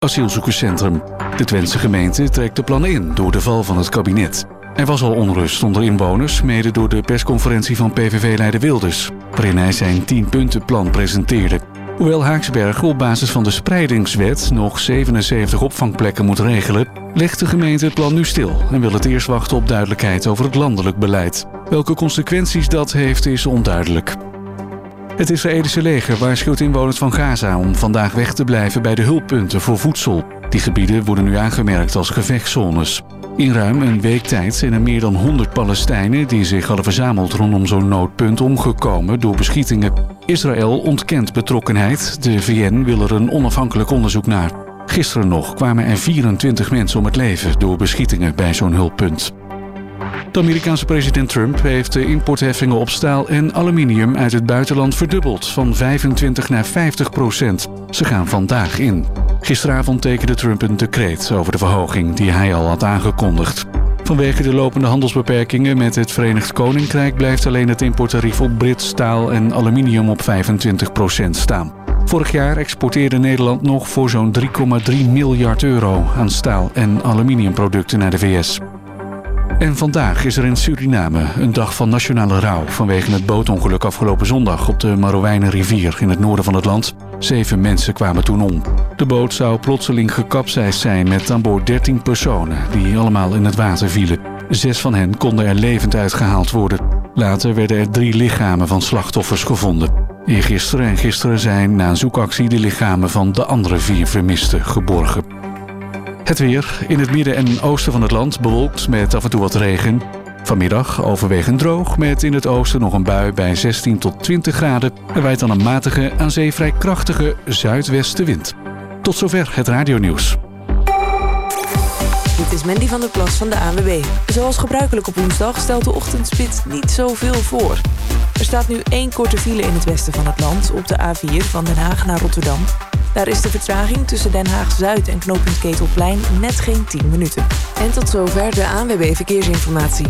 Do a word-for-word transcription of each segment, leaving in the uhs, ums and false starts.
asielzoekerscentrum. De Twentse gemeente trekt de plannen in door de val van het kabinet. Er was al onrust onder inwoners, mede door de persconferentie van P V V-leider Wilders, waarin hij zijn tien-puntenplan presenteerde. Hoewel Haaksbergen op basis van de spreidingswet nog zevenenzeventig opvangplekken moet regelen, legt de gemeente het plan nu stil en wil het eerst wachten op duidelijkheid over het landelijk beleid. Welke consequenties dat heeft is onduidelijk. Het Israëlische leger waarschuwt inwoners van Gaza om vandaag weg te blijven bij de hulppunten voor voedsel. Die gebieden worden nu aangemerkt als gevechtszones. In ruim een week tijd zijn er meer dan honderd Palestijnen die zich hadden verzameld rondom zo'n noodpunt omgekomen door beschietingen. Israël ontkent betrokkenheid. De V N wil er een onafhankelijk onderzoek naar. Gisteren nog kwamen er vierentwintig mensen om het leven door beschietingen bij zo'n hulppunt. De Amerikaanse president Trump heeft de importheffingen op staal en aluminium uit het buitenland verdubbeld, van vijfentwintig naar vijftig procent. Ze gaan vandaag in. Gisteravond tekende Trump een decreet over de verhoging die hij al had aangekondigd. Vanwege de lopende handelsbeperkingen met het Verenigd Koninkrijk blijft alleen het importtarief op Brits staal en aluminium op vijfentwintig procent staan. Vorig jaar exporteerde Nederland nog voor zo'n drie komma drie miljard euro aan staal- en aluminiumproducten naar de V S. En vandaag is er in Suriname een dag van nationale rouw vanwege het bootongeluk afgelopen zondag op de Marowijnenrivier in het noorden van het land. Zeven mensen kwamen toen om. De boot zou plotseling gekapseisd zijn met aan boord dertien personen die allemaal in het water vielen. Zes van hen konden er levend uitgehaald worden. Later werden er drie lichamen van slachtoffers gevonden. Eergisteren en gisteren zijn na een zoekactie de lichamen van de andere vier vermisten geborgen. Het weer. In het midden en oosten van het land bewolkt met af en toe wat regen. Vanmiddag overwegend droog met in het oosten nog een bui bij zestien tot twintig graden. Er waait dan een matige, aan zee vrij krachtige zuidwestenwind. Tot zover het radionieuws. Dit is Mandy van der Plas van de A N W B. Zoals gebruikelijk op woensdag stelt de ochtendspits niet zoveel voor. Er staat nu één korte file in het westen van het land op de A vier van Den Haag naar Rotterdam. Daar is de vertraging tussen Den Haag-Zuid en knooppunt Ketelplein net geen tien minuten. En tot zover de A N W B Verkeersinformatie.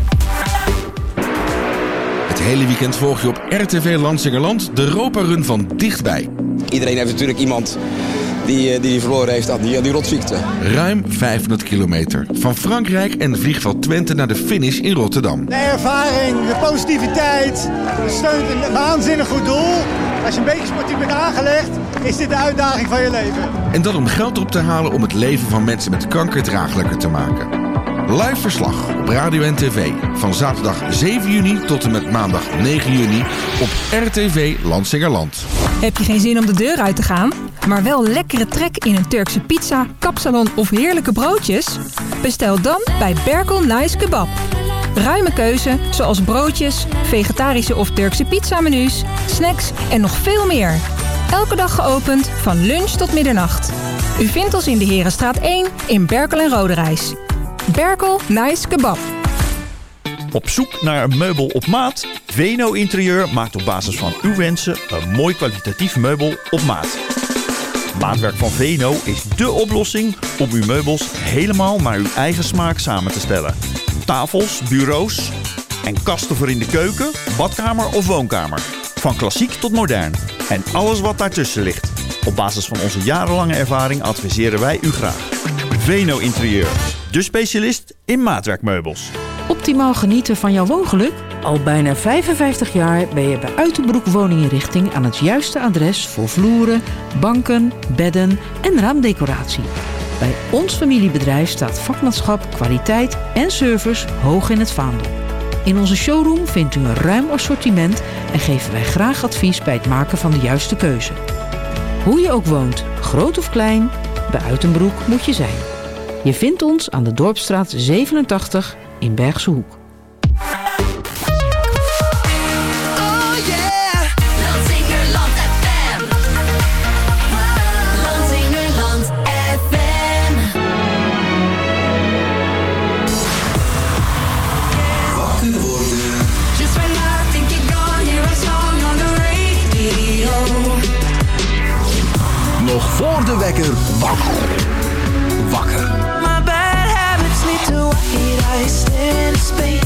Het hele weekend volg je op R T V Lansingerland de Europa-run van dichtbij. Iedereen heeft natuurlijk iemand die die verloren heeft aan die, aan die rotziekte. Ruim vijfhonderd kilometer. Van Frankrijk en vliegveld Twente naar de finish in Rotterdam. De ervaring, de positiviteit, steunt een waanzinnig goed doel. Als je een beetje sportief bent aangelegd, is dit de uitdaging van je leven. En dat om geld op te halen om het leven van mensen met kanker draaglijker te maken. Live verslag op radio en tv van zaterdag zeven juni tot en met maandag negen juni op R T V Lansingerland. Heb je geen zin om de deur uit te gaan, maar wel lekkere trek in een Turkse pizza, kapsalon of heerlijke broodjes? Bestel dan bij Berkel Nice Kebab. Ruime keuze, zoals broodjes, vegetarische of Turkse pizzamenu's, snacks en nog veel meer. Elke dag geopend van lunch tot middernacht. U vindt ons in de Herenstraat één in Berkel en Roderijs. Berkel Nice Kebab. Op zoek naar een meubel op maat? Veno Interieur maakt op basis van uw wensen een mooi kwalitatief meubel op maat. Maatwerk van Veno is dé oplossing om uw meubels helemaal naar uw eigen smaak samen te stellen. Tafels, bureaus en kasten voor in de keuken, badkamer of woonkamer. Van klassiek tot modern. En alles wat daartussen ligt. Op basis van onze jarenlange ervaring adviseren wij u graag. Veno Interieur, de specialist in maatwerkmeubels. Optimaal genieten van jouw woongeluk? Al bijna vijfenvijftig jaar ben je bij Uitenbroek Woninginrichting aan het juiste adres voor vloeren, banken, bedden en raamdecoratie. Bij ons familiebedrijf staat vakmanschap, kwaliteit en service hoog in het vaandel. In onze showroom vindt u een ruim assortiment en geven wij graag advies bij het maken van de juiste keuze. Hoe je ook woont, groot of klein, bij Uitenbroek moet je zijn. Je vindt ons aan de Dorpsstraat zevenentachtig in Bergse Hoek. Nog voor de wekker wakker. Wakker. My bad habits lead to white. I stand in space.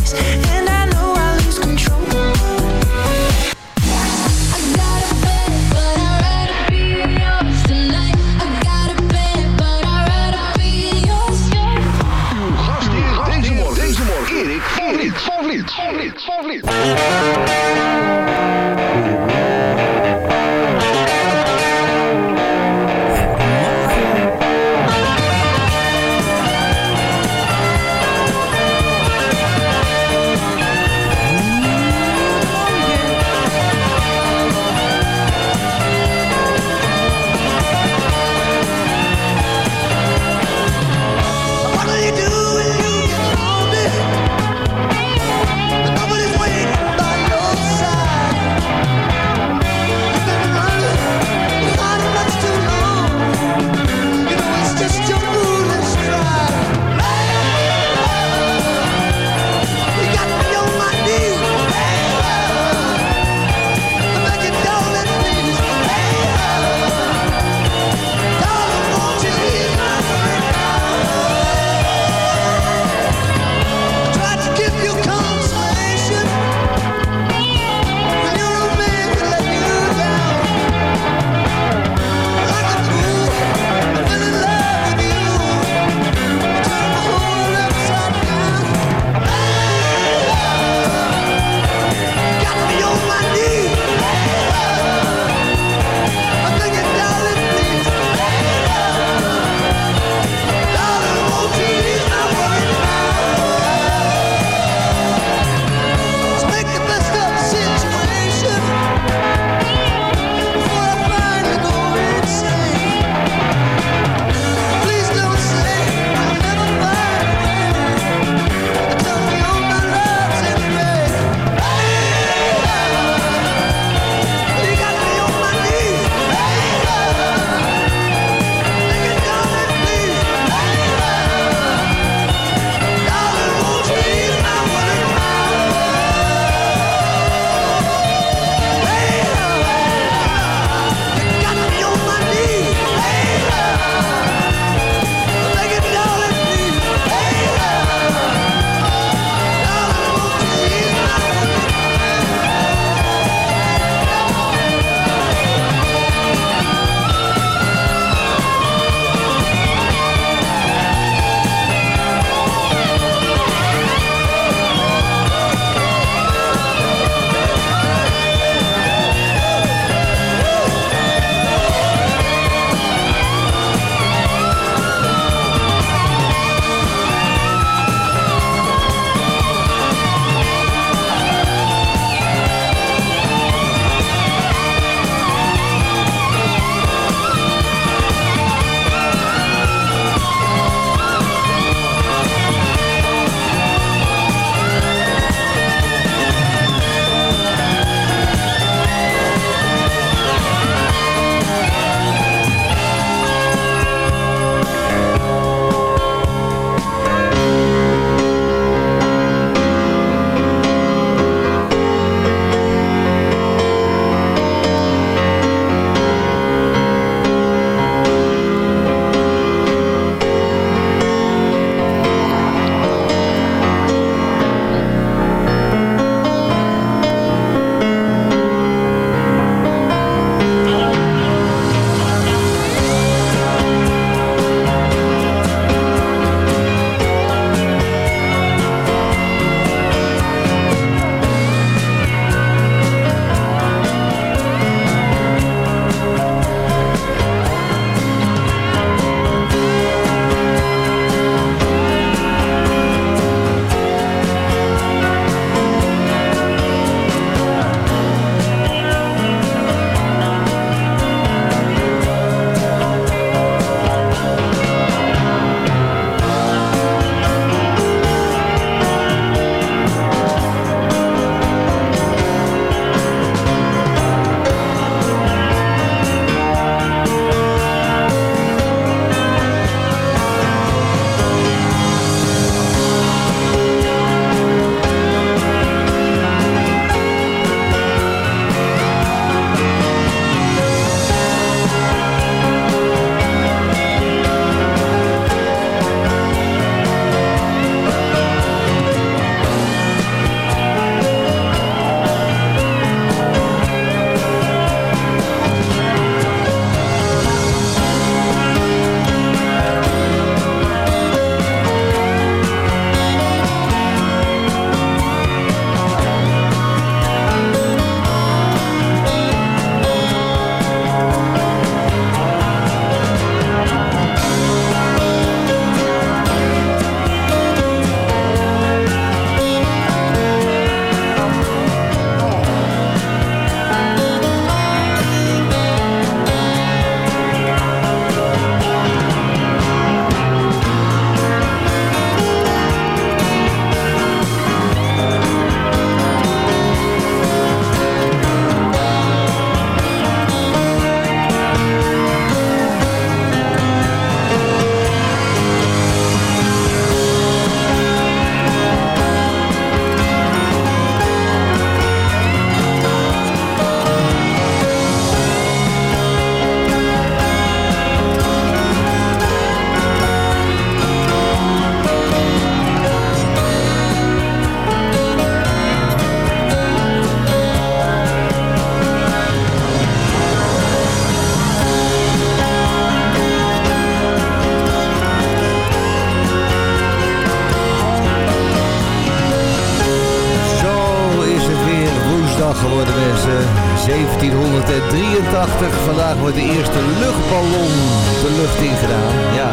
zeventienhonderddrieëntachtig. Vandaag wordt de eerste luchtballon de lucht ingedaan. Ja.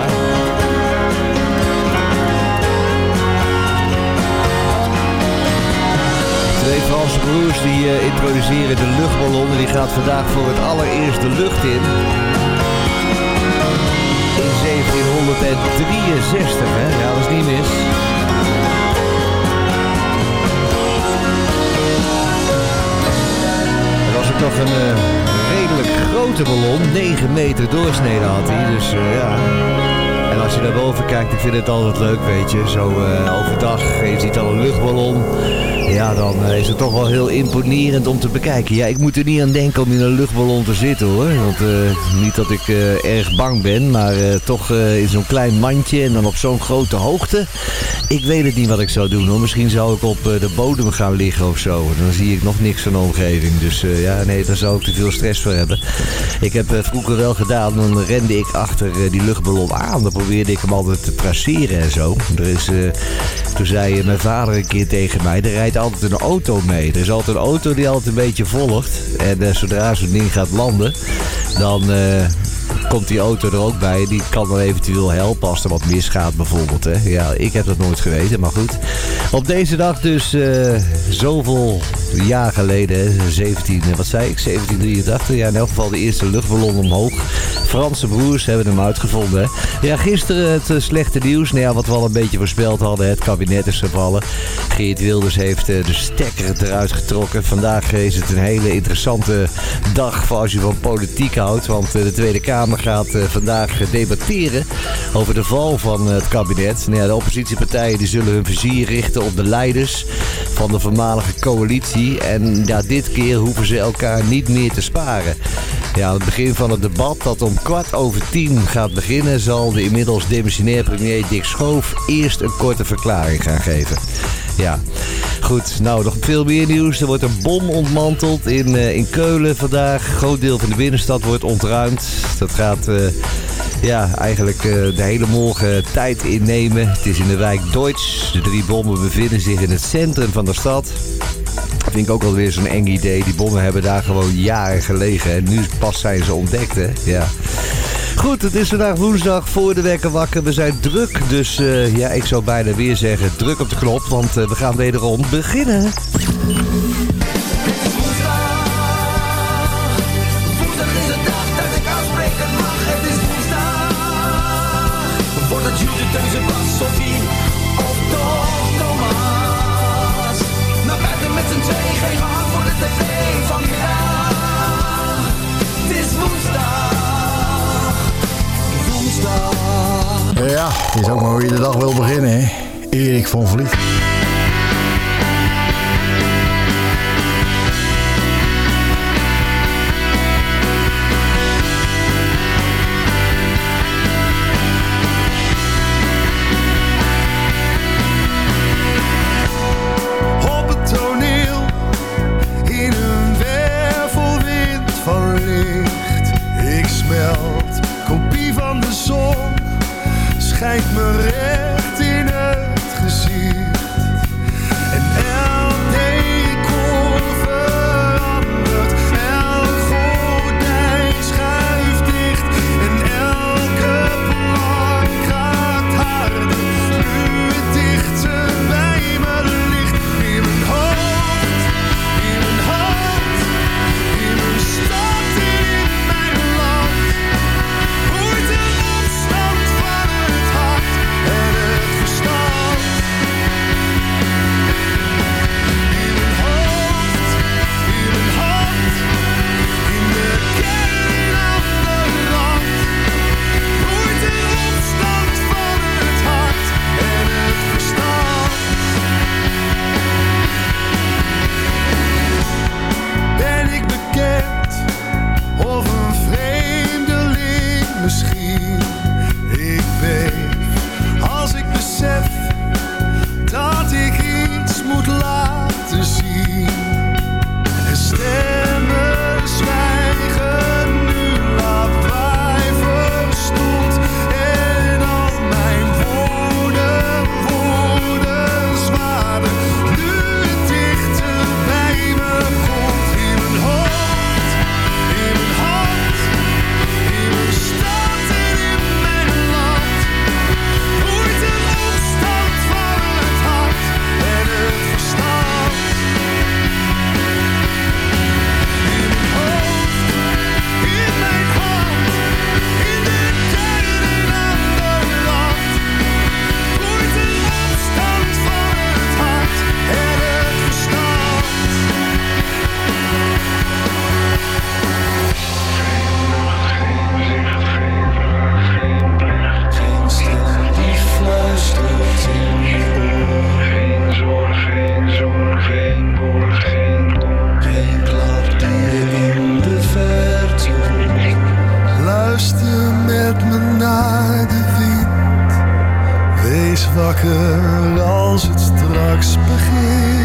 Twee Franse broers die uh, introduceren de luchtballon. En die gaat vandaag voor het allereerst de lucht in. In zeventienhonderddrieënzestig, hè? Ja, dat is niet mis. Er was ook nog een uh, redelijk grote ballon. negen meter doorsnede had hij, dus uh, ja... En als je naar boven kijkt, ik vind het altijd leuk, weet je. Zo uh, overdag, je ziet al een luchtballon. Ja, dan uh, is het toch wel heel imponerend om te bekijken. Ja, ik moet er niet aan denken om in een luchtballon te zitten, hoor. Want uh, niet dat ik uh, erg bang ben, maar uh, toch uh, in zo'n klein mandje en dan op zo'n grote hoogte. Ik weet het niet wat ik zou doen, hoor. Misschien zou ik op uh, de bodem gaan liggen of zo. Dan zie ik nog niks van de omgeving. Dus uh, ja, nee, daar zou ik te veel stress voor hebben. Ik heb uh, vroeger wel gedaan, dan rende ik achter uh, die luchtballon aan. Dan probeerde ik hem altijd te traceren en zo. Er is, uh, toen zei uh, mijn vader een keer tegen mij, er rijdt altijd een auto mee. Er is altijd een auto die altijd een beetje volgt. En uh, zodra zo'n ding gaat landen, dan... Uh, komt die auto er ook bij. Die kan dan eventueel helpen als er wat misgaat bijvoorbeeld. Hè. Ja, ik heb dat nooit geweten, maar goed. Op deze dag dus uh, zoveel jaar geleden, zeventien, wat zei ik, zeventienhonderddrieëntachtig. Ja, in elk geval de eerste luchtballon omhoog. Franse broers hebben hem uitgevonden. Hè. Ja, gisteren het uh, slechte nieuws. Nou ja, wat we al een beetje voorspeld hadden. Het kabinet is gevallen. Geert Wilders heeft uh, de stekker eruit getrokken. Vandaag is het een hele interessante dag voor als je van politiek houdt. Want uh, de Tweede Kamer gaat uh, vandaag uh, debatteren over de val van uh, het kabinet. Nou ja, de oppositiepartijen die zullen hun vizier richten op de leiders van de voormalige coalitie. En ja, dit keer hoeven ze elkaar niet meer te sparen. Ja, aan het begin van het debat dat om kwart over tien gaat beginnen, zal de inmiddels demissionair premier Dick Schoof eerst een korte verklaring gaan geven. Ja, goed. Nou, nog veel meer nieuws. Er wordt een bom ontmanteld in, uh, in Keulen vandaag. Een groot deel van de binnenstad wordt ontruimd. Dat gaat uh, ja, eigenlijk uh, de hele morgen tijd innemen. Het is in de wijk Deutsch. De drie bommen bevinden zich in het centrum van de stad. Dat vind ik ook alweer zo'n eng idee. Die bommen hebben daar gewoon jaren gelegen. En nu pas zijn ze ontdekt, hè. Ja. Goed, het is vandaag woensdag voor de wekker wakker. We zijn druk, dus uh, ja, ik zou bijna weer zeggen druk op de knop. Want uh, we gaan wederom beginnen. Ja, het is ook maar hoe je de dag wil beginnen, hè. Erik van Vliet. Op het toneel, in een wervelwind van licht. Ik smelt, kopie van de zon. Schijnt me recht in het gezicht. En elk decor verandert. Elk gordijn schuift dicht. En elke plank gaat harder. Nu het dichter bij me ligt. In mijn hoofd, in mijn hand. In mijn stad en in mijn land. Hoort een afstand van het hart. En pas wakker als het straks begint.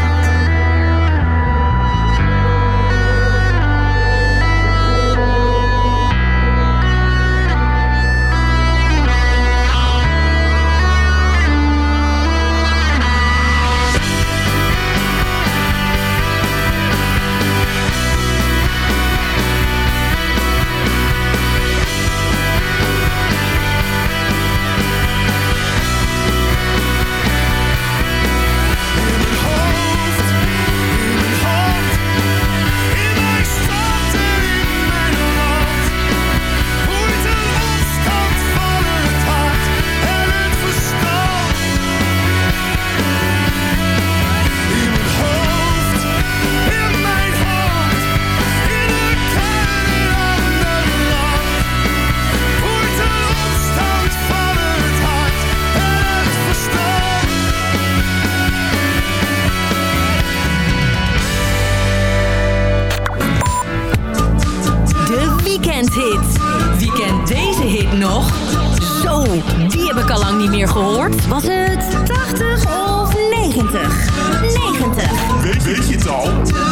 Wie kent deze hit nog? Zo, die heb ik al lang niet meer gehoord. Was het tachtig of negentig? negentig. Weet, weet je het al?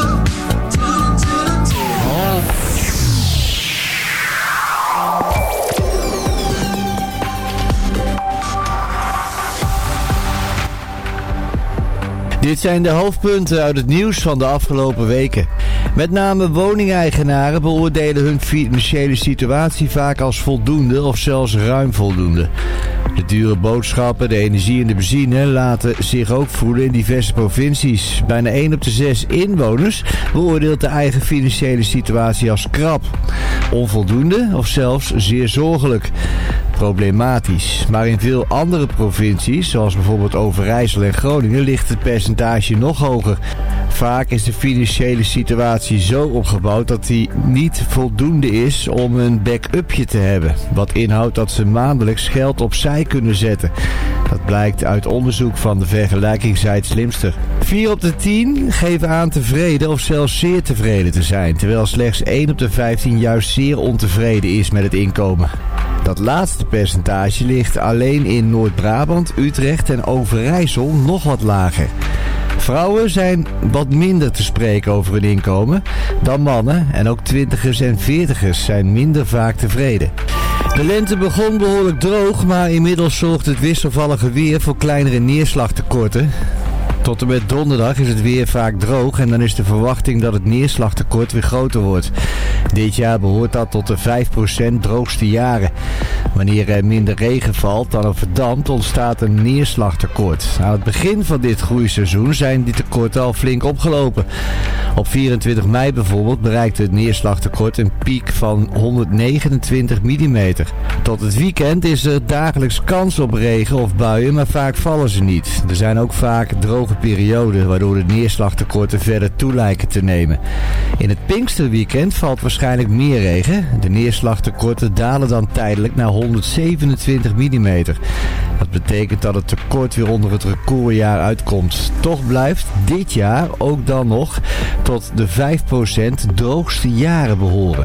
Dit zijn de hoofdpunten uit het nieuws van de afgelopen weken. Met name woningeigenaren beoordelen hun financiële situatie vaak als voldoende of zelfs ruim voldoende. De dure boodschappen, de energie en de benzine laten zich ook voelen in diverse provincies. Bijna één op de zes inwoners beoordeelt de eigen financiële situatie als krap, onvoldoende of zelfs zeer zorgelijk. Problematisch. Maar in veel andere provincies, zoals bijvoorbeeld Overijssel en Groningen, ligt het percentage nog hoger. Vaak is de financiële situatie zo opgebouwd dat die niet voldoende is om een back-upje te hebben. Wat inhoudt dat ze maandelijks geld opzij kunnen zetten. Dat blijkt uit onderzoek van de vergelijkingssite Slimster. vier op de tien geven aan tevreden of zelfs zeer tevreden te zijn, terwijl slechts één op de vijftien juist zeer ontevreden is met het inkomen. Dat laatste percentage ligt alleen in Noord-Brabant, Utrecht en Overijssel nog wat lager. Vrouwen zijn wat minder te spreken over hun inkomen dan mannen en ook twintigers en veertigers zijn minder vaak tevreden. De lente begon behoorlijk droog, maar inmiddels zorgt het wisselvallige weer voor kleinere neerslagtekorten. Tot en met donderdag is het weer vaak droog en dan is de verwachting dat het neerslagtekort weer groter wordt. Dit jaar behoort dat tot de vijf procent droogste jaren. Wanneer er minder regen valt dan er verdampt, ontstaat een neerslagtekort. Aan het begin van dit groeiseizoen zijn die tekorten al flink opgelopen. Op vierentwintig mei bijvoorbeeld bereikte het neerslagtekort een piek van honderdnegenentwintig millimeter. Tot het weekend is er dagelijks kans op regen of buien, maar vaak vallen ze niet. Er zijn ook vaak droge perioden, waardoor de neerslagtekorten verder toe lijken te nemen. In het Pinksterweekend valt waarschijnlijk meer regen. De neerslagtekorten dalen dan tijdelijk naar honderdzevenentwintig millimeter. Dat betekent dat het tekort weer onder het recordjaar uitkomt. Toch blijft dit jaar ook dan nog tot de vijf procent droogste jaren behoren.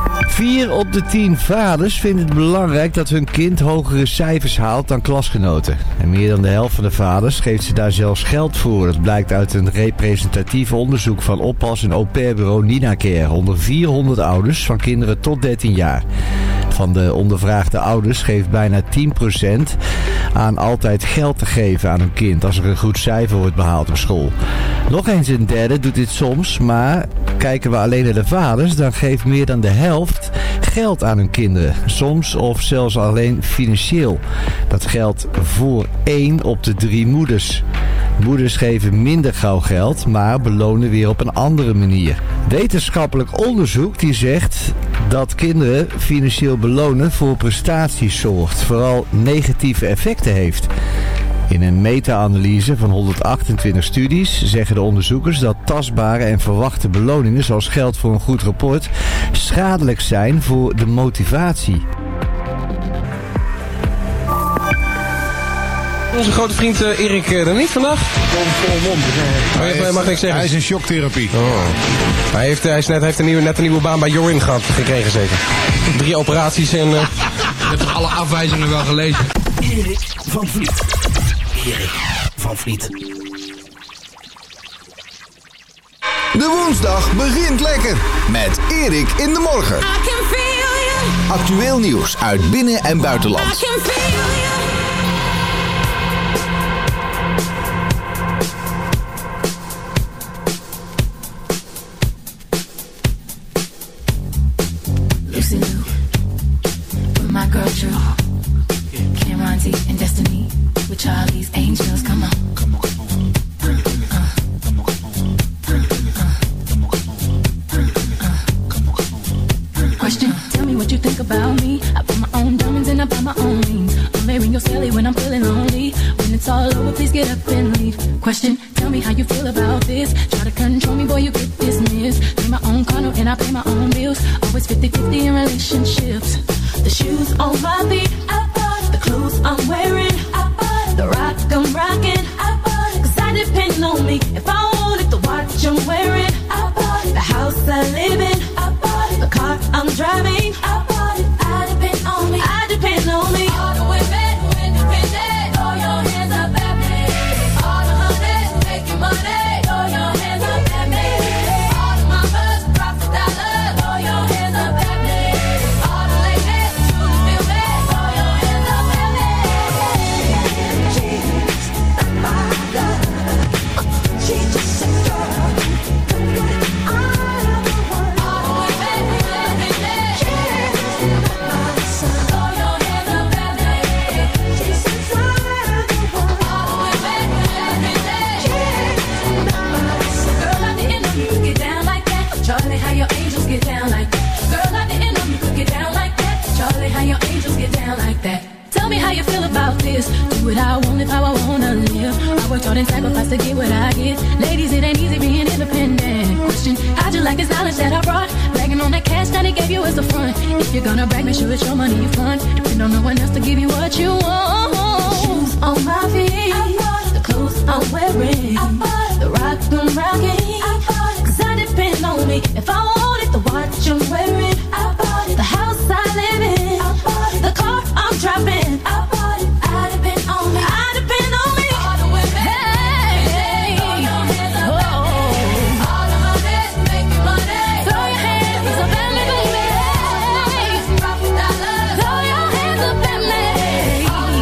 vier op de tien vaders vinden het belangrijk dat hun kind hogere cijfers haalt dan klasgenoten. En meer dan de helft van de vaders geeft ze daar zelfs geld voor. Dat blijkt uit een representatief onderzoek van oppas- en au-pair-bureau Ninacare onder vierhonderd ouders van kinderen tot dertien jaar. Van de ondervraagde ouders geeft bijna tien procent aan altijd geld te geven aan hun kind als er een goed cijfer wordt behaald op school. Nog eens een derde doet dit soms, maar kijken we alleen naar de vaders, dan geeft meer dan de helft geld aan hun kinderen. Soms of zelfs alleen financieel. Dat geldt voor één op de drie moeders. Moeders geven minder gauw geld, maar belonen weer op een andere manier. Wetenschappelijk onderzoek die zegt dat kinderen financieel belonen voor prestaties zorgt, vooral negatieve effecten heeft. In een meta-analyse van honderdachtentwintig studies zeggen de onderzoekers dat tastbare en verwachte beloningen, zoals geld voor een goed rapport, schadelijk zijn voor de motivatie. Onze grote vriend uh, Erik uh, er niet vandaag? Hij, hij, mag niks zeggen. Hij is in shocktherapie. Oh. Hij heeft, hij is net, hij heeft een nieuwe, net een nieuwe baan bij Jorin gehad, gekregen zeker. Drie operaties en... Uh... Je hebt toch alle afwijzingen wel gelezen? Erik van Vliet. Erik van Vliet. De woensdag begint lekker met Erik in de morgen. Actueel nieuws uit binnen- en buitenland. Lucy Lou, with my girl Drew, Cameron D and Destiny, with Charlie's Angels. Come on. Come on, come on. Bring it, bring it. Uh. Come on, come on. Bring it, bring it. Uh. Come on, come on. Bring it, bring it. Uh. Come on, come on. Bring it. Question, tell me what you think about me. I buy my own diamonds and I buy my own rings. I'm wearing your celly when I'm feeling lonely. When it's all over, please get up and leave. Question, tell me how you feel about this. Try to control me, boy, you get dismissed. Pay my own condo and I pay my own bills. Always fifty-fifty in relationships. The shoes on my feet, I bought it. The clothes I'm wearing, I bought it. The rock I'm rocking, I bought it. Cause I depend on me. If I want it, the watch I'm wearing, I bought it. The house I live in, I bought it. The car I'm driving, I bought it. I depend on me, I depend on me. All the women who independent, throw your hands up at me. All the hunters making money, throw your hands up at me. All the mamas, profit dollars, throw your hands up at me. All the ladies who truly feel me, throw your hands up at me. She's my love. She's just a girl. All the women who independent, she's my son. Throw your hands up at me. She's inside the world. All the women who independent, she's my son. Girl, I didn't know you could get down like that. Charlie, how your angels get down like that. Girl, I didn't know you could get down like that. Charlie, how your angels get down like that. Tell me how you feel about this. Do what I want, live how I wanna live. I worked hard and sacrificed to get what I get. Ladies, it ain't easy being independent. Question, how'd you like this knowledge that I brought? Bragging on that cash that he gave you as a front. If you're gonna brag, make sure it's your money you fund. Depend on no one else to give you what you want. Shoes on my feet, I bought it. The clothes I'm wearing, I bought it. The rock I'm rocking, I bought it. Cause I depend on me. If I want it, the watch I'm wearing, I bought it. The house I live in, I bought it. The car I'm driving, I bought it. I depend on me, I depend on me. All the women, hey, throw your hands up at me. All the hunters making money, throw your hands up at me, baby. Profit dollars, throw your hands up at me. All the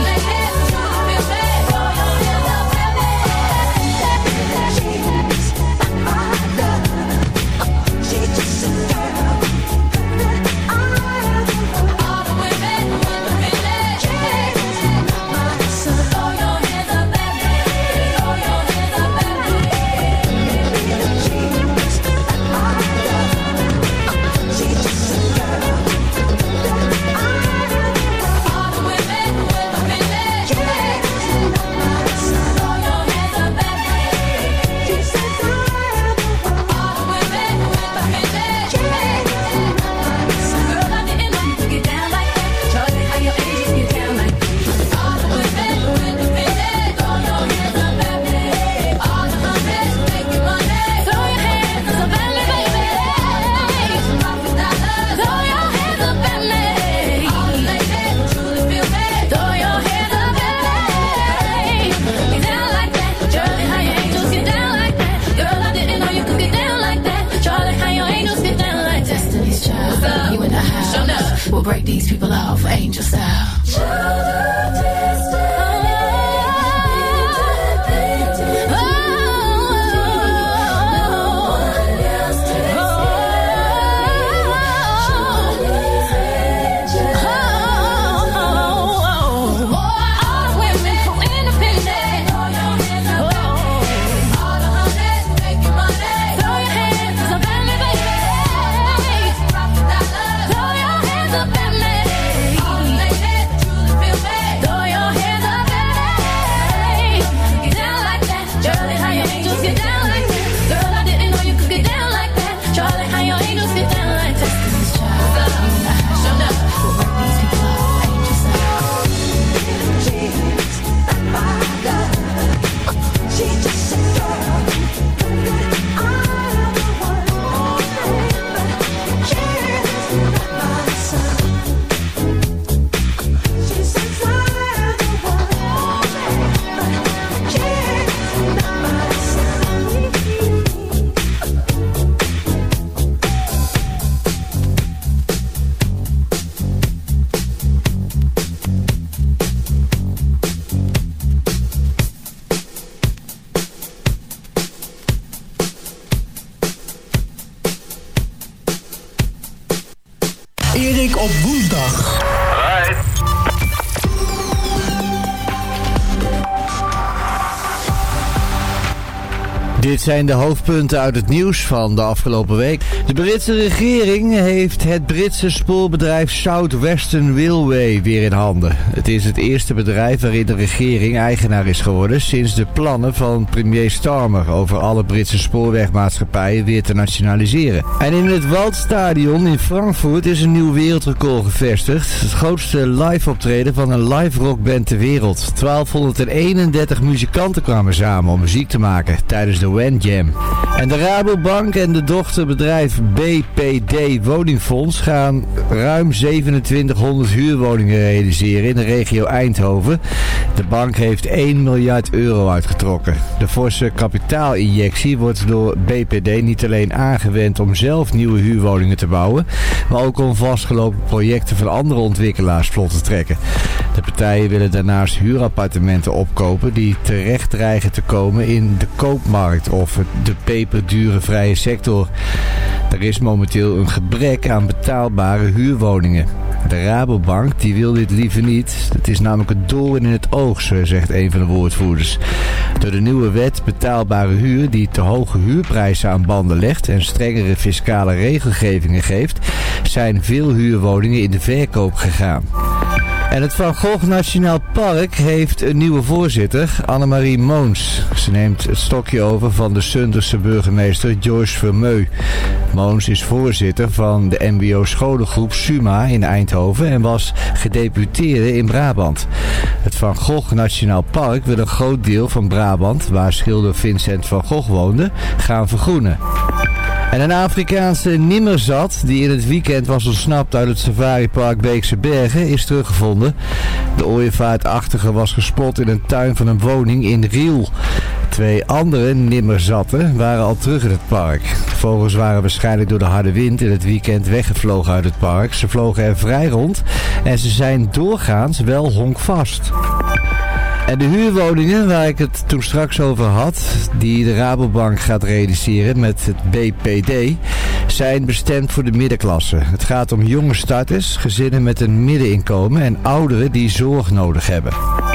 op woensdag. Dit zijn de hoofdpunten uit het nieuws van de afgelopen week. De Britse regering heeft het Britse spoorbedrijf South Western Railway weer in handen. Het is het eerste bedrijf waarin de regering eigenaar is geworden sinds de plannen van premier Starmer over alle Britse spoorwegmaatschappijen weer te nationaliseren. En in het Waldstadion in Frankfurt is een nieuw wereldrecord gevestigd. Het grootste live optreden van een live rockband ter wereld. twaalfhonderdeenendertig muzikanten kwamen samen om muziek te maken tijdens de Wen Jam. En de Rabobank en de dochterbedrijf B P D Woningfonds gaan ruim zevenentwintighonderd huurwoningen realiseren in de regio Eindhoven. De bank heeft één miljard euro uitgetrokken. De forse kapitaalinjectie wordt door B P D niet alleen aangewend om zelf nieuwe huurwoningen te bouwen, maar ook om vastgelopen projecten van andere ontwikkelaars vlot te trekken. De partijen willen daarnaast huurappartementen opkopen die terecht dreigen te komen in de koopmarkt of de peperdure vrije sector. Er is momenteel een gebrek aan betaalbare huurwoningen. De Rabobank die wil dit liever niet. Het is namelijk een doorn in het oog, zegt een van de woordvoerders. Door de nieuwe wet betaalbare huur die te hoge huurprijzen aan banden legt en strengere fiscale regelgevingen geeft, zijn veel huurwoningen in de verkoop gegaan. En het Van Gogh Nationaal Park heeft een nieuwe voorzitter, Annemarie Moons. Ze neemt het stokje over van de Sunderse burgemeester Joyce Vermeu. Moons is voorzitter van de mbo scholengroep Suma in Eindhoven en was gedeputeerde in Brabant. Het Van Gogh Nationaal Park wil een groot deel van Brabant, waar schilder Vincent van Gogh woonde, gaan vergroenen. En een Afrikaanse nimmerzat die in het weekend was ontsnapt uit het safaripark Beekse Bergen is teruggevonden. De ooievaartachtige was gespot in een tuin van een woning in Riel. Twee andere nimmerzatten waren al terug in het park. De vogels waren waarschijnlijk door de harde wind in het weekend weggevlogen uit het park. Ze vlogen er vrij rond en ze zijn doorgaans wel honkvast. En de huurwoningen waar ik het toen straks over had, die de Rabobank gaat realiseren met het B P D, zijn bestemd voor de middenklasse. Het gaat om jonge starters, gezinnen met een middeninkomen en ouderen die zorg nodig hebben.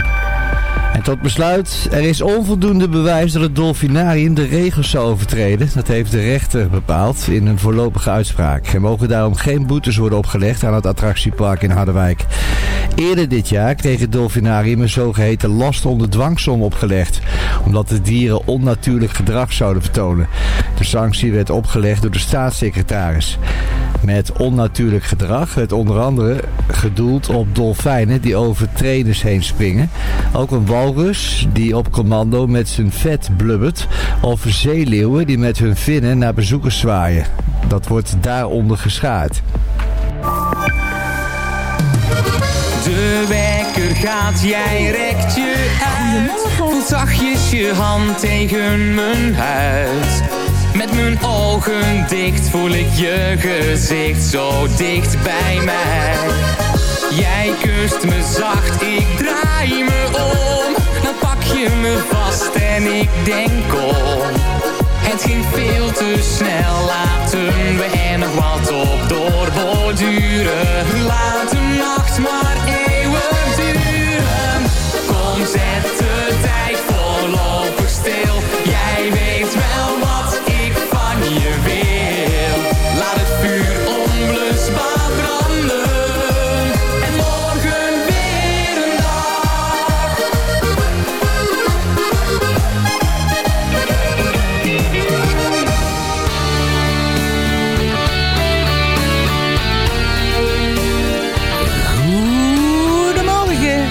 En tot besluit, er is onvoldoende bewijs dat het dolfinarium de regels zou overtreden. Dat heeft de rechter bepaald in een voorlopige uitspraak. Er mogen daarom geen boetes worden opgelegd aan het attractiepark in Harderwijk. Eerder dit jaar kreeg het dolfinarium een zogeheten last onder dwangsom opgelegd, omdat de dieren onnatuurlijk gedrag zouden vertonen. De sanctie werd opgelegd door de staatssecretaris. Met onnatuurlijk gedrag werd onder andere gedoeld op dolfijnen die over trainers heen springen. Ook een walrus die op commando met zijn vet blubbert. Of zeeleeuwen die met hun vinnen naar bezoekers zwaaien. Dat wordt daaronder geschaard. De wekker gaat, jij rekt je uit. Voelt zachtjes je hand tegen mijn huid. Met mijn ogen dicht voel ik je gezicht zo dicht bij mij. Jij kust me zacht, ik draai me om. Dan pak je me vast en ik denk kom. Het ging veel te snel, laten we er nog wat op doorborduren. Laat de nacht maar eeuwig duren. Kom, zet de tijd voorlopig stil. Jij weet wel wat ik van je wil. Laat het vuur onblusbaar branden. En morgen weer een dag. Goedemorgen.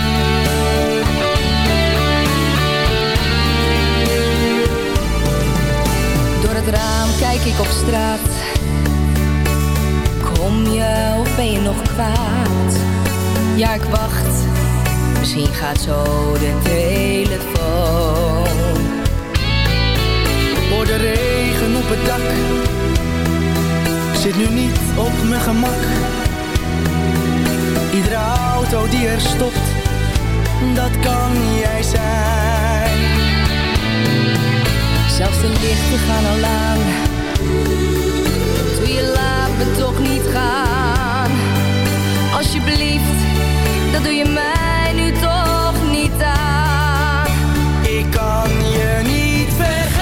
Door het raam kijk ik op straat. Kom je of ben je nog kwaad? Ja, ik wacht. Misschien gaat zo de telefoon. Hoor de regen op het dak. Zit nu niet op mijn gemak. Iedere auto die er stopt, dat kan jij zijn. Zelfs de lichten gaan al aan. Doe je laat me toch niet gaan. alsjeblieft, dat doe je mij nu toch niet aan. Ik kan je niet vergeten.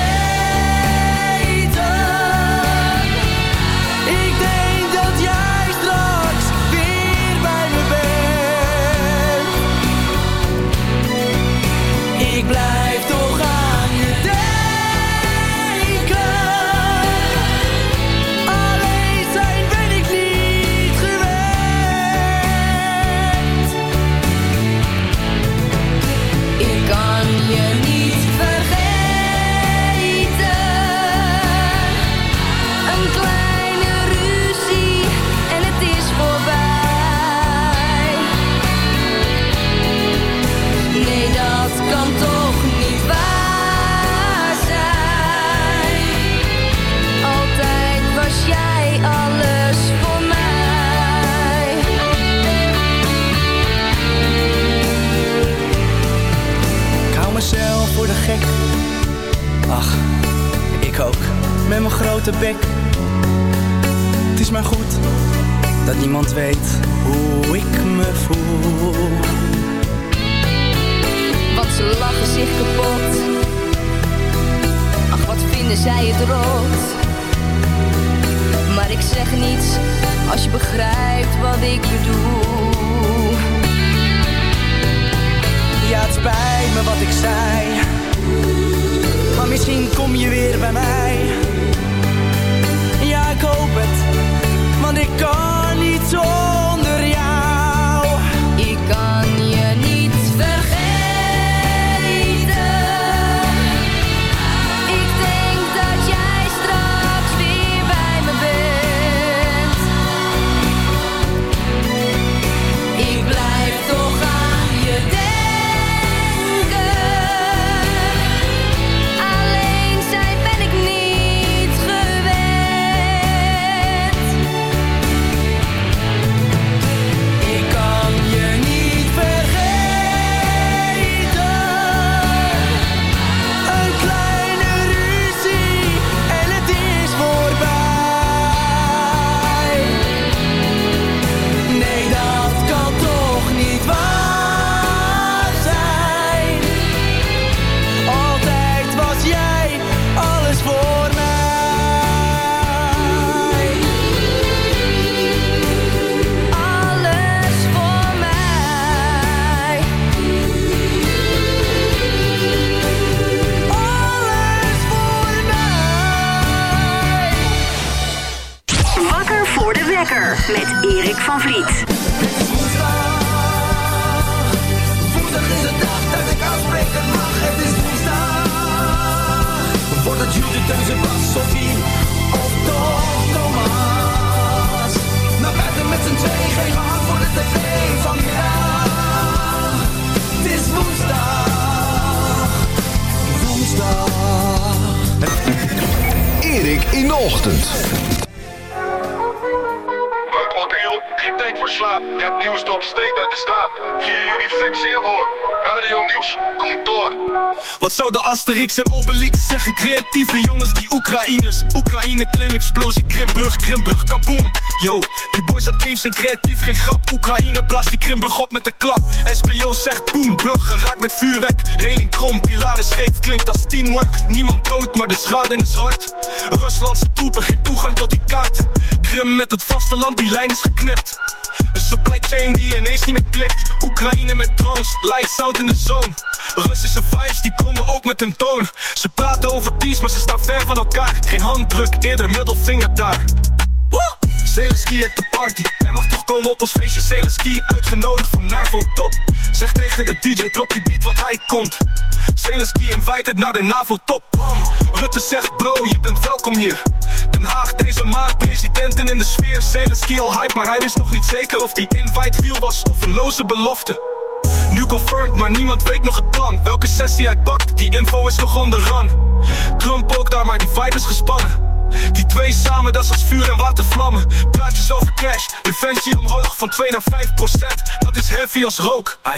Ik denk dat jij straks weer bij me bent. Ik blijf toch aan je denken. Alleen zijn ben ik niet gewend. Ik kan je niet vergeten. Een kleine ruzie en het is voorbij. Nee, dat kan toch niet waar zijn. Altijd was jij alles voor mij. Ik hou mezelf voor de gek. Ach, ik ook. Met mijn grote bek. Het is maar goed dat niemand weet hoe ik me voel. Want ze lachen zich kapot. Ach, wat vinden zij het rot. Maar ik zeg niets als je begrijpt wat ik bedoel. Ja, het spijt me wat ik zei. Maar misschien kom je weer bij mij. Ja, ik hoop het. Want ik kan niet zonder jou. Ik kan je niet vergeten. Ik denk dat jij straks weer bij me bent. Ik blijf toch aan je denken. Alleen zijn ben ik niet gewend. Ik kan je niet vergeten. Een kleine ruzie en het is voorbij. Nee, dat kan toch niet waar zijn. Altijd was jij alles voor mij. Alles voor mij. Alles voor mij. Wakker voor de wekker met Erik van Vliet. Woensdag is de dag dat ik afspreken mag. Het is woensdag. Wordt het Judith en Sebas, Sophie of toch Thomas? Naar buiten met z'n twee, geen gehad voor de tv van ja. Het is woensdag. Woensdag. Erik in de ochtend. Geen tijd voor slaap. Je hebt nieuws op steek uit de straat. vier juni flexeer hoor. Radio nieuws, komt door. Wat zou de Asterix en Obelix zeggen? Creatieve jongens die Oekraïners. Oekraïne, Klim, explosie, Krimburg, Krimburg, kaboom. Yo, die boys uit Teams zijn creatief, geen grap. Oekraïne blaast die Krimburg op met de klap. S P O zegt boom, brug geraakt met vuurwerk. Reling krom, pilaren scheef, klinkt als teamwork. Niemand dood, maar de schade is hard. Ruslandse troepen, geen toegang tot die kaart. Krim met het vasteland, die lijn is geknipt. Een supply chain die ineens niet meer klikt. Oekraïne met drones, lights out in de zone. Russische vibes die komen ook met hun toon. Ze praten over peace, maar ze staan ver van elkaar. Geen handdruk, eerder middelvinger daar. Woe! Zelensky at the party. Hij mag toch komen op ons feestje. Zelensky uitgenodigd voor NAVO top. Zeg tegen de D J, drop die beat wat hij komt. Zelensky invited naar de NAVO top. Rutte zegt bro, je bent welkom hier. Den Haag deze maand, presidenten in de sfeer. Zelensky al hype, maar hij wist nog niet zeker of die invite real was of een loze belofte. Nu confirmed, maar niemand weet nog het plan. Welke sessie hij pakt, die info is nog on the run. Trump ook daar, maar die vibe is gespannen. Die twee samen, dat is als vuur en watervlammen. Praatjes over cash, defensie omhoog van twee naar vijf procent. Dat is heavy als rook. Ai.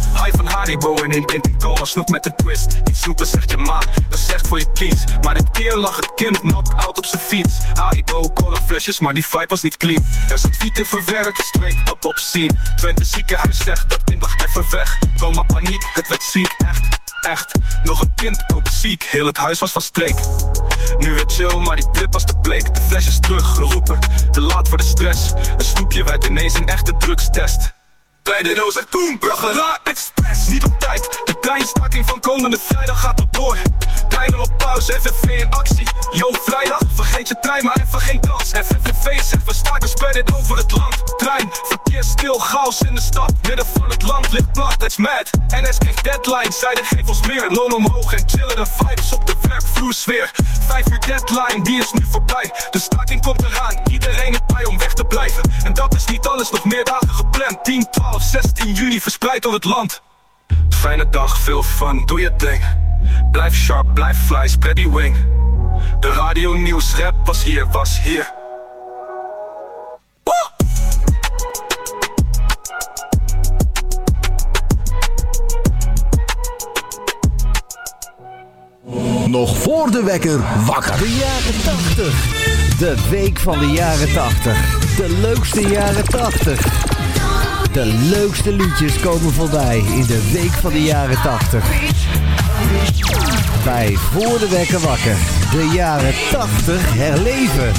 High van Haribo en in in cola snoep met de twist. Iets snoepen zegt je ma, dat zegt voor je kies. Maar dit keer lag het kind knock-out op zijn fiets. Haribo, cola flesjes, maar die vibe was niet clean. Er zat wiet in verwerkt, straight up op scene. Twente ziekenhuis zegt dat kind lag even weg. Coma paniek, het werd ziek, echt, echt. Nog een kind, ook ziek, heel het huis was van streek. Nu weer chill, maar die trip was te bleek. De flesjes terug, geroepen, te laat voor de stress. Een snoepje werd ineens een echte drugstest. Kleine roos en toen, burgeraar, express. Niet op tijd, de treinstaking van komende vrijdag gaat op door. Treinen op pauze, F N V in actie. Yo, vrijdag, vergeet je trein maar even geen kans. F N V zegt we staken spread over het land. Trein, verkeer stil, chaos in de stad. Midden van het land ligt plat, it's mad. N S kreeg deadline, zeiden geef ons meer. Loon omhoog en chillen de vibes op de werkvloer sfeer. Vijf uur deadline, die is nu voorbij. De staking komt eraan, iedereen is bij om weg te blijven. En dat is niet alles, nog meer dagen gepland. tien, twaalf, zestien juni verspreid door het land. Fijne dag, veel fun, doe je ding. Blijf sharp, blijf fly, spread die wing. De radio nieuws rap was hier, was hier. Woe! Nog voor de wekker wakker. De jaren tachtig. De week van de jaren tachtig. De leukste jaren tachtig. De leukste liedjes komen voorbij in de week van de jaren tachtig. Bij Voor de Wekker Wakker. De jaren tachtig herleven.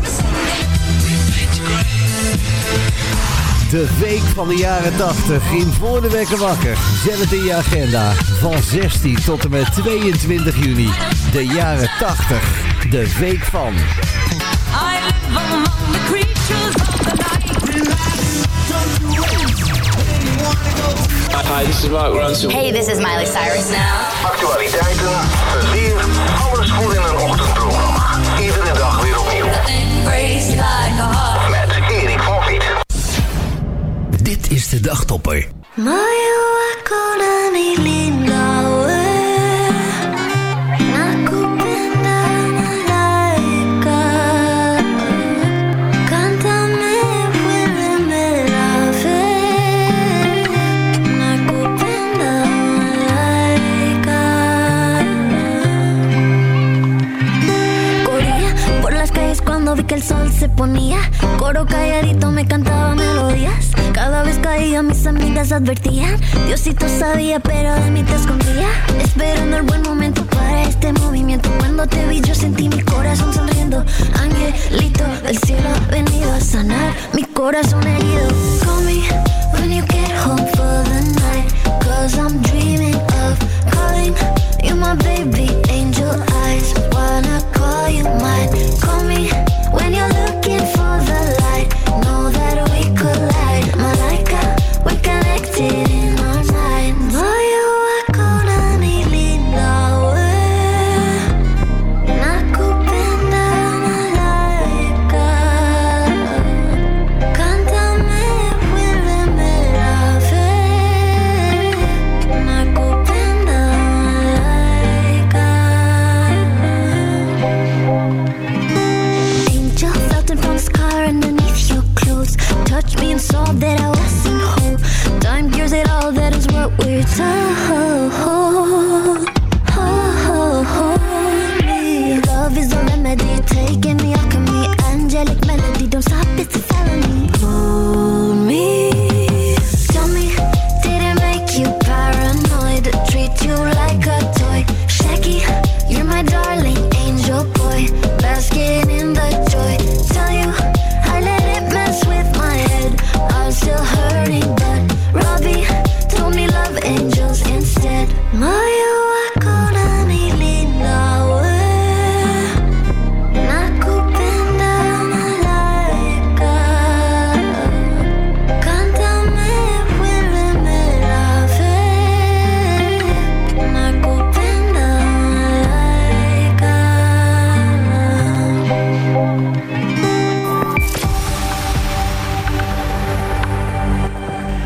De week van de jaren tachtig in Voor de Wekker Wakker. Zet het in je agenda. Van zestien tot en met tweeëntwintig juni. De jaren tachtig. De week van. I live among the creatures of the night. Hi, this is Mark Ronson. Hey, this is Miley Cyrus now. Actualiteiten, het weer, alles voor in een ochtendprogramma. Iedere dag weer opnieuw. Met Erik van Vliet. Dit is de dagtopper. Vi que el sol se ponía, coro calladito me cantaba melodías. Cada vez caía mis amigas advertían, Diosito sabía pero de mí te escondía. Esperando el buen momento para este movimiento. Cuando te vi yo sentí mi corazón sonriendo. Angelito del cielo venido a sanar mi corazón herido. Call me when you get home for the night, cause I'm dreaming of calling you my baby, angel eyes, wanna call you mine. Call me when you're looking for the light, know that we collide. Malaika, we're connected in our minds. Moyo wako unanilina we, nakupenda malaika. Cántame, vuélveme la fe, nakupenda malaika. Angel felt it from the scar underneath your clothes. Touched me and saw that I wasn't whole. Time cures it all, that is what we're told. Love is a remedy, taking me alchemy. Angelic melody, don't stop, it's a felony. Hold me. Tell me, did it make you paranoid? Treat you like a toy. Shaggy, you're my darling angel boy. Basking in the joy. Tell you, I let it mess with my head. I'm still hurting, but Robbie told me love angels instead. Moyo wako unanilina we, nakupenda malaika.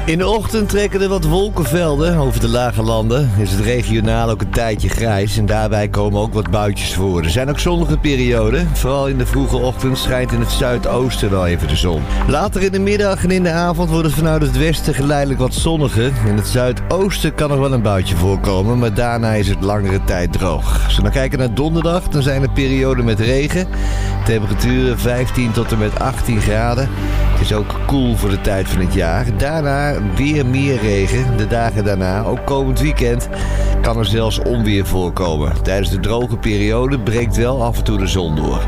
In de ochtend trekken er wat wolkenvelden over de lage landen. Is het regionaal ook een tijdje grijs en daarbij komen ook wat buitjes voor. Er zijn ook zonnige perioden. Vooral in de vroege ochtend schijnt in het zuidoosten wel even de zon. Later in de middag en in de avond wordt het vanuit het westen geleidelijk wat zonniger. In het zuidoosten kan nog wel een buitje voorkomen, maar daarna is het langere tijd droog. Als we dan kijken naar donderdag, dan zijn er perioden met regen. Temperaturen vijftien tot en met achttien graden. Het is ook koel voor de tijd van het jaar. Daarna weer meer regen. De dagen daarna, ook komend weekend, kan er zelfs onweer voorkomen. Tijdens de droge periode breekt wel af en toe de zon door.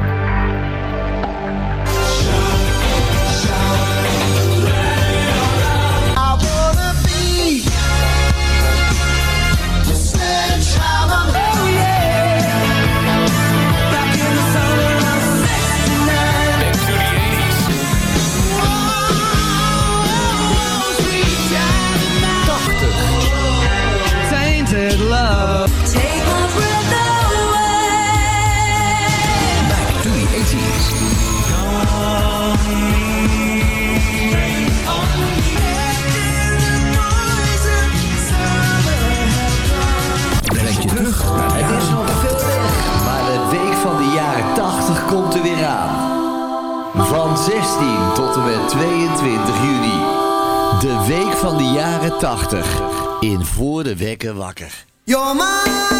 Van zestien tot en met tweeëntwintig juni. De week van de jaren tachtig. In Voor de Wekker Wakker. You're mine.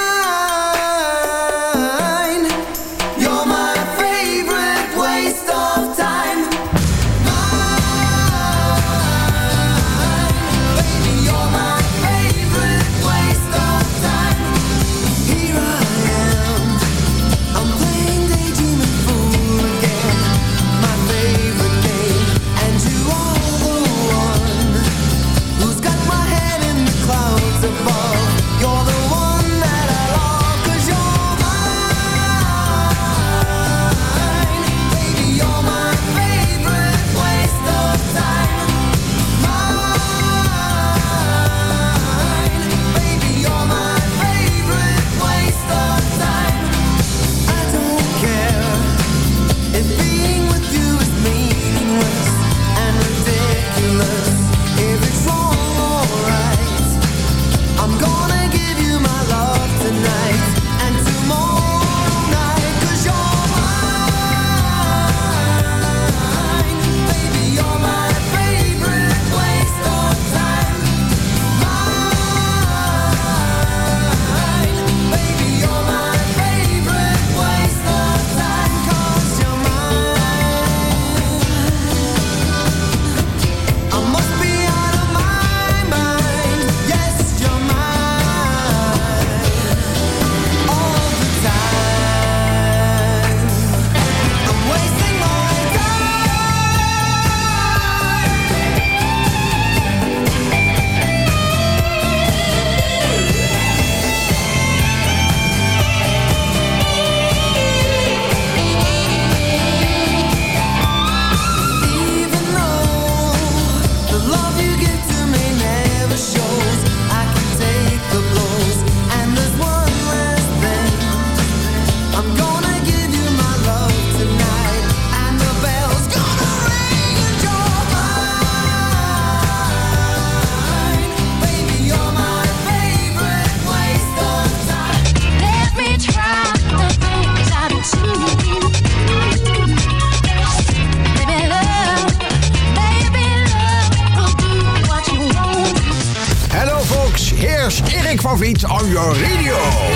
You're my favorite waste of time. Baby, you're my favorite waste of time. Here I am. I'm playing daydreaming fool again. My favorite game. And you are the one who's got my head in the clouds above. You're the one that I love, 'cause you're mine. Baby, you're my favorite waste of time. Mine. Baby, you're my favorite waste of time. I don't care if being with you is meaningless and ridiculous. If it's wrong or right, I'm gonna give you my love tonight and tomorrow night, 'cause you're mine. Baby, you're my favorite waste of time. Mine. Baby, you're my favorite waste of time, 'cause you're mine. I must be out of my mind. Yes, you're mine. All the time. I'm wasting my Even though the love you give to me never shows, I can take the blows, and there's one less thing. I'm gonna give you my love tonight, and the bell's gonna ring, and you're mine. Baby, you're my favorite waste of time. Let me try the things I don't see. Baby, love, baby, love will do what you want. Hello folks, here's Erik van Vliet on your radio.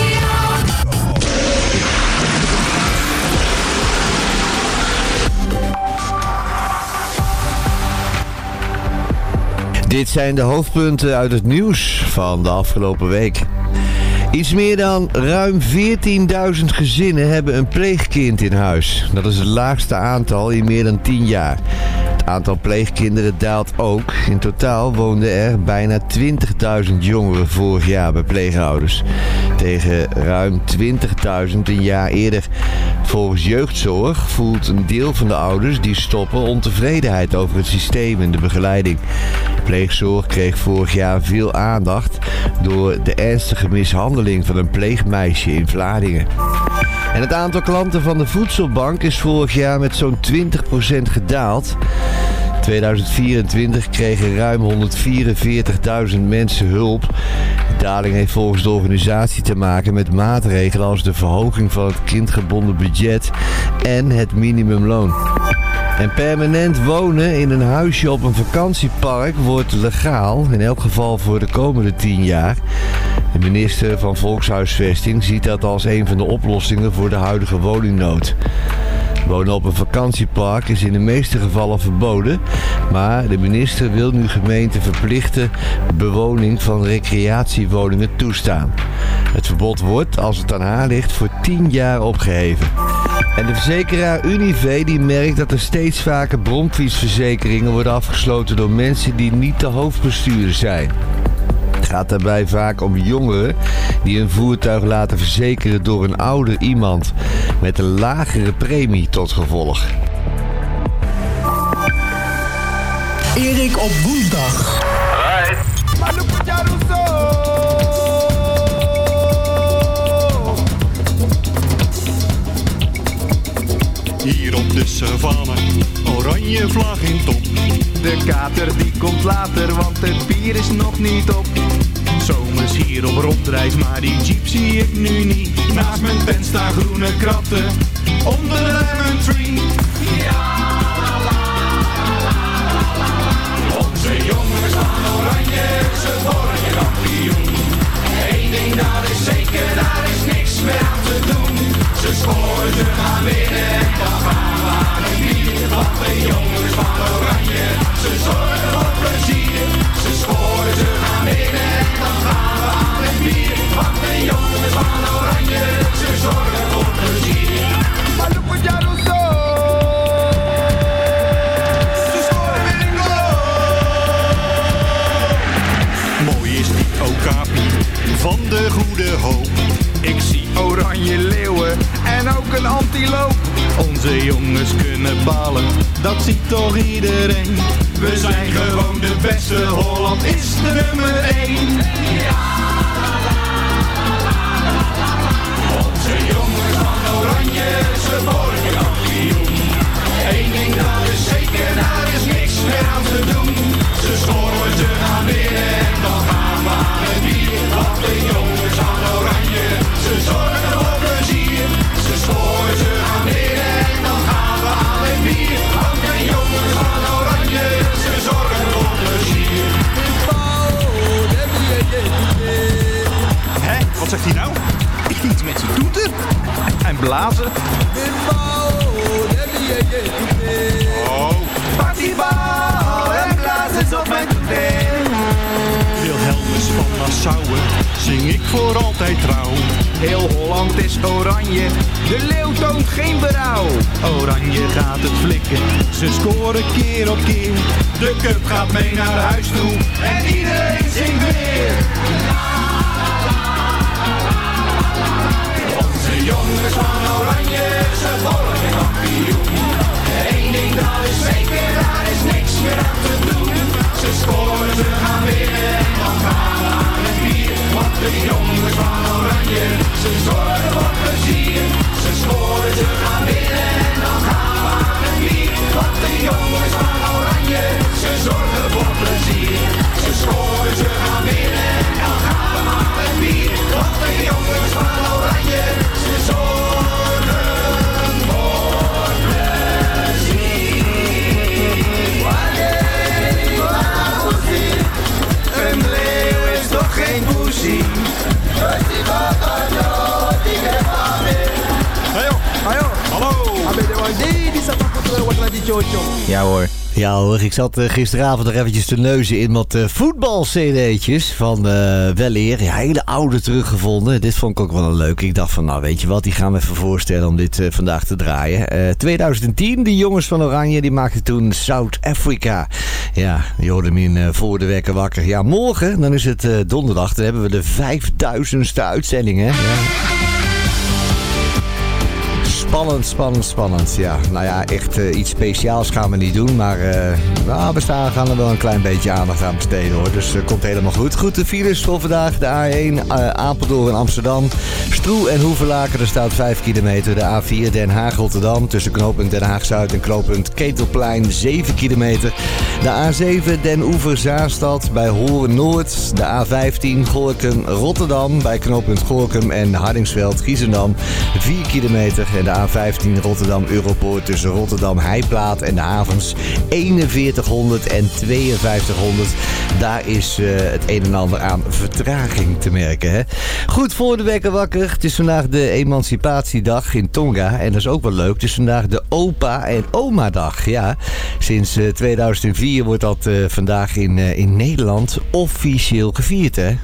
Dit zijn de hoofdpunten uit het nieuws van de afgelopen week. Iets meer dan ruim veertienduizend gezinnen hebben een pleegkind in huis. Dat is het laagste aantal in meer dan tien jaar. Het aantal pleegkinderen daalt ook. In totaal woonden er bijna twintigduizend jongeren vorig jaar bij pleegouders. Tegen ruim twintigduizend een jaar eerder. Volgens jeugdzorg voelt een deel van de ouders die stoppen ontevredenheid over het systeem en de begeleiding. Pleegzorg kreeg vorig jaar veel aandacht door de ernstige mishandeling van een pleegmeisje in Vlaardingen. En het aantal klanten van de voedselbank is vorig jaar met zo'n twintig procent gedaald. tweeduizend vierentwintig kregen ruim honderdvierenveertigduizend mensen hulp. De daling heeft volgens de organisatie te maken met maatregelen als de verhoging van het kindgebonden budget en het minimumloon. En permanent wonen in een huisje op een vakantiepark wordt legaal, in elk geval voor de komende tien jaar. De minister van Volkshuisvesting ziet dat als een van de oplossingen voor de huidige woningnood. Wonen op een vakantiepark is in de meeste gevallen verboden, maar de minister wil nu gemeenten verplichten bewoning van recreatiewoningen toestaan. Het verbod wordt, als het aan haar ligt, voor tien jaar opgeheven. En de verzekeraar Unive die merkt dat er steeds vaker bromfietsverzekeringen worden afgesloten door mensen die niet de hoofdbestuurder zijn. Het gaat daarbij vaak om jongeren die een voertuig laten verzekeren door een ouder iemand met een lagere premie tot gevolg. Erik op woensdag. Hier op de savanne, oranje vlag in top. De kater die komt later, want het bier is nog niet op. Zomers hier op rondreis, maar die jeep zie ik nu niet. Naast mijn tent staan groene kratten, onder de lemon tree. Ja, la, la, la, la, la. Onze jongens van oranje, ze worden kampioen. Eén ding dat is zeker, daar is niks meer aan te doen. Ze scoren, ze gaan winnen en dan gaan we aan het bier. Want de jongens van oranje, ze zorgen voor plezier. Ze scoren, ze gaan winnen en dan gaan we aan het bier. Want de jongens van oranje, ze zorgen voor plezier. Maar look what y'all do so. Ze scoren weer een goal. Mooi is die okapi van de goede hoop. Ik zie oranje leeuwen en ook een antiloop. Onze jongens kunnen ballen, dat ziet toch iedereen. We zijn gewoon de beste, Holland is de nummer één. Ja, la, la, la, la, la. Onze jongens van oranje, ze worden kampioen. Eén ding dat is zeker, daar is niks meer aan te doen. Ze scoren, ze gaan winnen en dan gaan we aan het bier. Want de jongens van oranje, ze zorgen voor plezier. Ze scoren, ze gaan winnen en dan gaan we aan het bier. Want de jongens van oranje, ze zorgen voor plezier. Hé, wat zegt hij nou? Iets met zijn toeter? En blazen. Oh. Pak die bal en blaas eens op mijn toeter. Wilhelmus van Nassau, zing ik voor altijd trouw. Heel Holland is oranje, de leeuw toont geen berouw. Oranje gaat het flikken, ze scoren keer op keer. De cup gaat mee naar huis toe en iedereen zingt weer. Onze jongens van oranje, ze worden kampioen. Eén ding dat is zeker, daar is niks meer aan te doen. Ze scoren, ze gaan winnen en dan gaan we aan het bier. Want de jongens van oranje, ze zorgen voor plezier. Ze scoren, ze gaan winnen en dan gaan we aan het bier. Want de jongens van oranje, ze zorgen voor plezier. Ze scoren, ze gaan winnen en dan gaan we aan het bier. Want de jongens van oranje, ze zorgen voor plezier. Een leeuw is toch geen poesie. Hallo. Ja hoor. Ja hoor, ik zat uh, gisteravond nog eventjes te neuzen in wat uh, voetbal-cd'tjes van uh, Weleer. Ja, hele oude teruggevonden. Dit vond ik ook wel een leuk. Ik dacht van, nou weet je wat, die gaan we even voorstellen om dit uh, vandaag te draaien. Uh, twintig tien, die jongens van Oranje, die maakten toen South Africa. Ja, die hoorde hem in uh, voor de wekker wakker. Ja, morgen, dan is het uh, donderdag, dan hebben we de vijfduizendste uitzending, hè. Ja. Spannend, spannend, spannend. Ja, nou ja, echt uh, iets speciaals gaan we niet doen. Maar uh, nou, we staan, gaan er wel een klein beetje aandacht aan besteden hoor. Dus dat uh, komt helemaal goed. Goed, de files voor vandaag. De A één, uh, Apeldoorn en Amsterdam. Stroe en Hoevelaken, er staat vijf kilometer. De A vier, Den Haag-Rotterdam. Tussen knooppunt Den Haag-Zuid en knooppunt Ketelplein, zeven kilometer. De A zeven, Den Oever-Zaanstad bij Horen-Noord. De A vijftien, Gorinchem-Rotterdam bij knooppunt Gorinchem en Hardingsveld-Giessendam, vier kilometer. En de A vijftien Rotterdam-Europoort tussen Rotterdam-Heiplaat en de havens eenenveertighonderd en tweeënvijftighonderd. Daar is uh, het een en ander aan vertraging te merken. Hè? Goed, voor de wekker wakker. Het is vandaag de Emancipatiedag in Tonga. En dat is ook wel leuk. Het is vandaag de Opa- en Oma-dag. Ja, sinds uh, tweeduizend vier wordt dat uh, vandaag in, uh, in Nederland officieel gevierd, hè?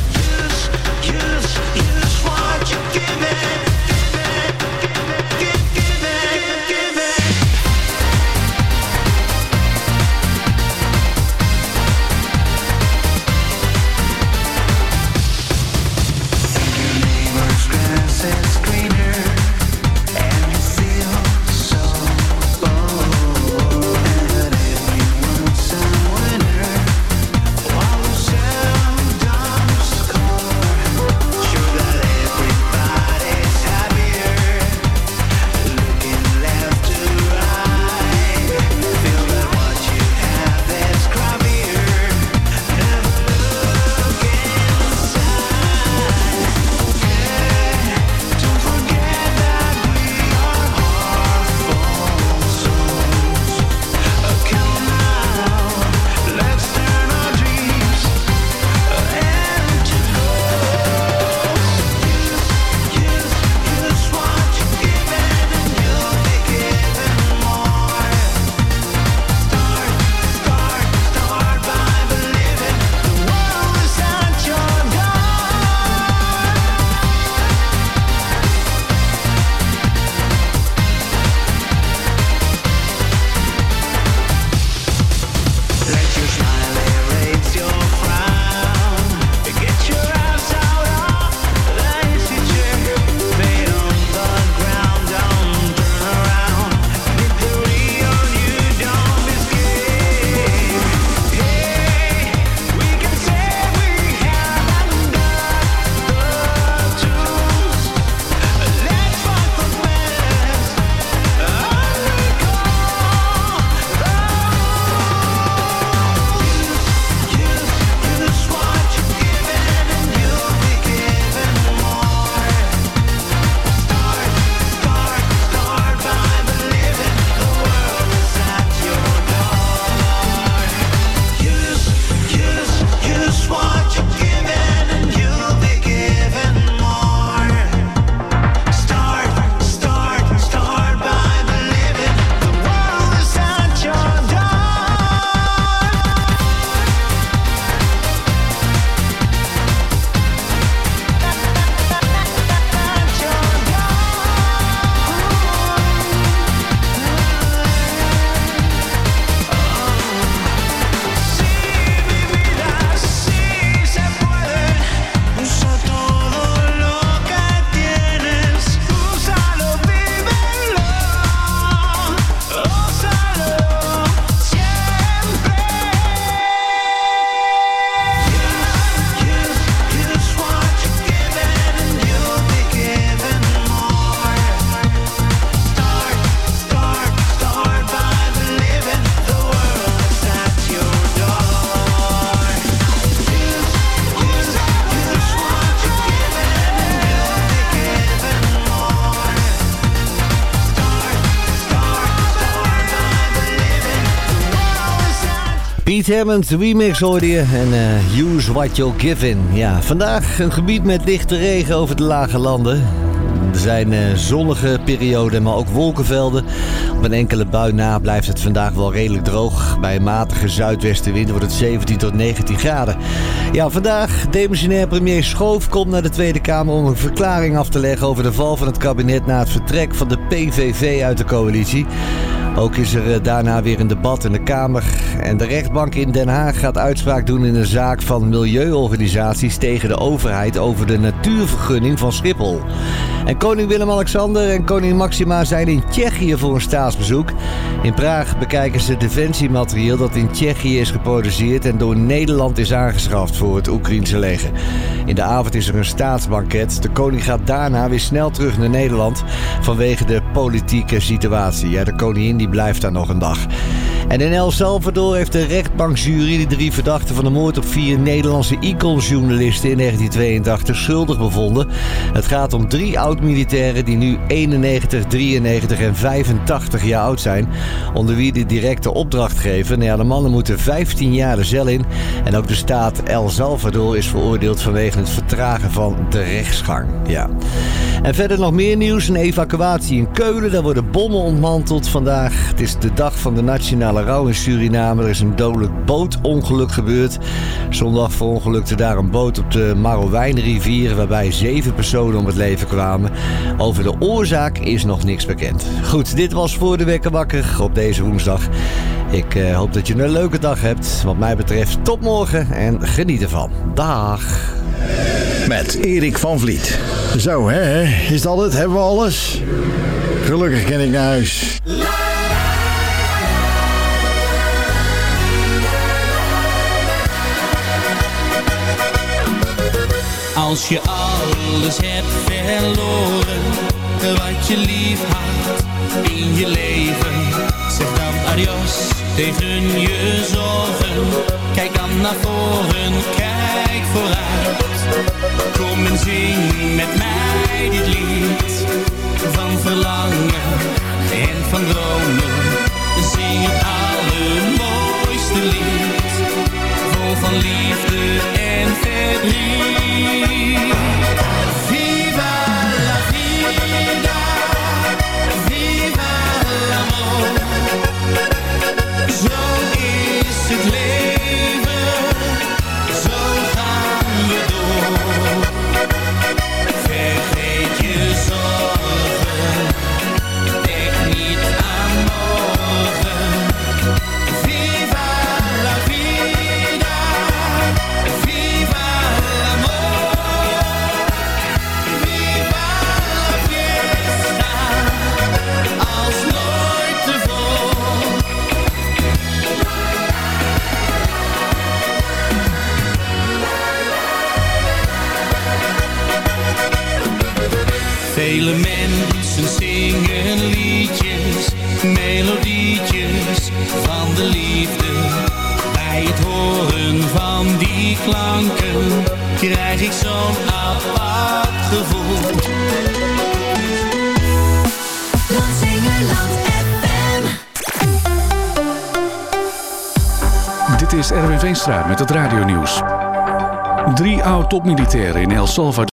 Pete Hammond, de remix hoorde je. En uh, Use What You're Given. Ja, vandaag een gebied met lichte regen over de lage landen. Er zijn uh, zonnige perioden, maar ook wolkenvelden. Op een enkele bui na blijft het vandaag wel redelijk droog. Bij een matige zuidwestenwind wordt het zeventien tot negentien graden. Ja, vandaag demissionair premier Schoof komt naar de Tweede Kamer om een verklaring af te leggen over de val van het kabinet na het vertrek van de P V V uit de coalitie. Ook is er daarna weer een debat in de Kamer. En de rechtbank in Den Haag gaat uitspraak doen in een zaak van milieuorganisaties tegen de overheid over de natuurvergunning van Schiphol. En koning Willem-Alexander en koningin Máxima zijn in Tsjechië voor een staatsbezoek. In Praag bekijken ze defensiematerieel dat in Tsjechië is geproduceerd en door Nederland is aangeschaft voor het Oekraïense leger. In de avond is er een staatsbanket. De koning gaat daarna weer snel terug naar Nederland vanwege de politieke situatie. Ja, de koningin die blijft daar nog een dag. En in El Salvador heeft de rechtbankjury de drie verdachten van de moord op vier Nederlandse Icon-journalisten in negentien tweeëntachtig schuldig bevonden. Het gaat om drie oud-militairen die nu eenennegentig, drieënnegentig en vijfentachtig jaar oud zijn, onder wie de directe opdrachtgever. Nou ja, de mannen moeten vijftien jaar de cel in. En ook de staat El Salvador is veroordeeld vanwege het vertragen van de rechtsgang. Ja. En verder nog meer nieuws. Een evacuatie in Keulen. Daar worden bommen ontmanteld vandaag. Het is de dag van de nationale rouw in Suriname. Er is een dodelijk bootongeluk gebeurd. Zondag verongelukte daar een boot op de Marowijnrivier, waarbij zeven personen om het leven kwamen. Over de oorzaak is nog niks bekend. Goed, dit was Voor de Wekker Wakker op deze woensdag. Ik uh, hoop dat je een leuke dag hebt. Wat mij betreft tot morgen en geniet ervan. Dag. Met Erik van Vliet. Zo, hè? Is dat het? Hebben we alles? Gelukkig ken ik naar huis. Als je alles hebt verloren, wat je lief had in je leven, zeg dan adios tegen je zorgen. Kijk dan naar voren, kijk vooruit. Kom en zing met mij dit lied van verlangen en van dromen. Zing het allermooiste lied, vol van liefde en verdriet. Viva la vida, viva l'amor. Zo is het leven, zo gaan we door. Vergeet je zorgen, denk niet aan morgen. Viva la vida, viva l'amor. Viva la fiesta, als nooit tevoren. Vele mensen zingen liedjes, melodietjes van de liefde. Bij het horen van die klanken krijg ik zo'n apart gevoel. Dit is Erwin Veenstra met het radionieuws. Drie oud-topmilitairen in El Salvador